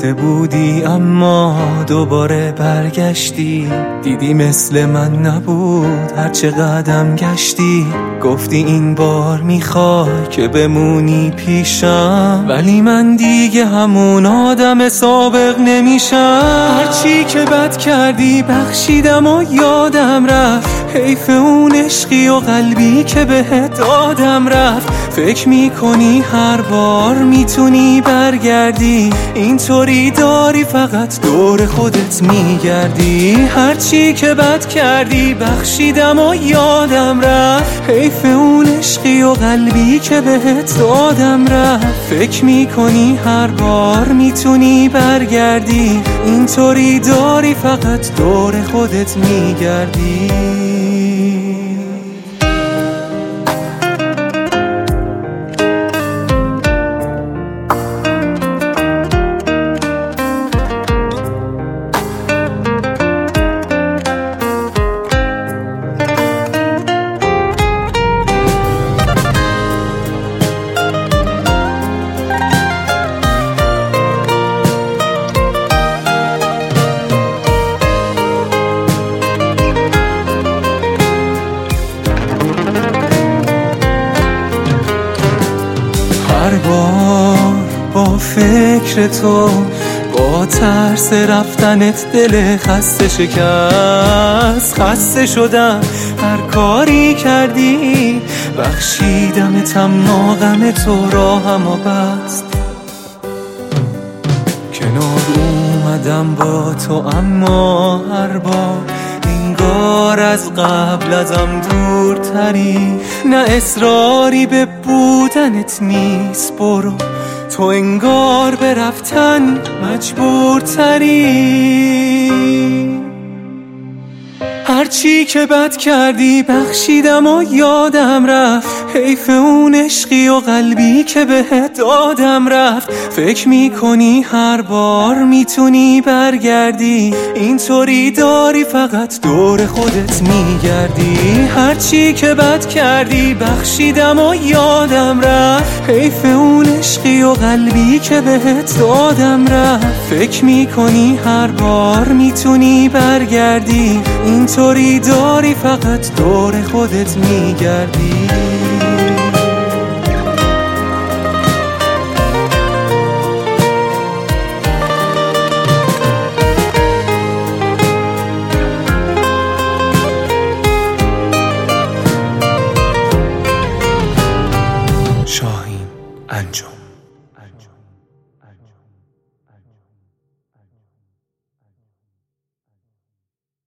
رفته بودی اما دوباره برگشتی، دیدی مثل من نبود هرچه قدم گشتی. گفتی این بار میخوای که بمونی پیشم، ولی من دیگه همون آدم سابق نمیشم. هرچی که بد کردی بخشیدم و یادم رفت، حیف اون عشقی و قلبی که بهت دادم رفت. فکر میکنی هر بار میتونی برگردی، اینطوری داری فقط دور خودت میگردی. هرچی که بد کردی بخشیدم و یادم رفت، حیف اون عشقی و قلبی که بهت دادم رفت. فکر میکنی هر بار میتونی برگردی، اینطوری داری فقط دور خودت میگردی. هر بار با فکر تو، با ترس رفتنت دل خسته شکست. خسته شدم هر کاری کردی، بخشیدمت اما غم تو راهم و بست. کنار اومدم با تو اما هر بار انگار از قبل ازم دورتری. نه اصراری به بودنت نیست، برو تو انگار به رفتن مجبورتری. هرچی که بد کردی بخشیدم و یادم رفت، حیف اون عشقی و قلبی که بهت دادم رفت. فکر میکنی هر بار میتونی برگردی، اینطوری داری فقط دور خودت میگردی. هرچی که بد کردی بخشیدم و یادم رفت، حیف اون عشقی و قلبی که بهت دادم رفت. فکر میکنی هر بار میتونی برگردی، اینطوری داری فقط دور خودت میگردی.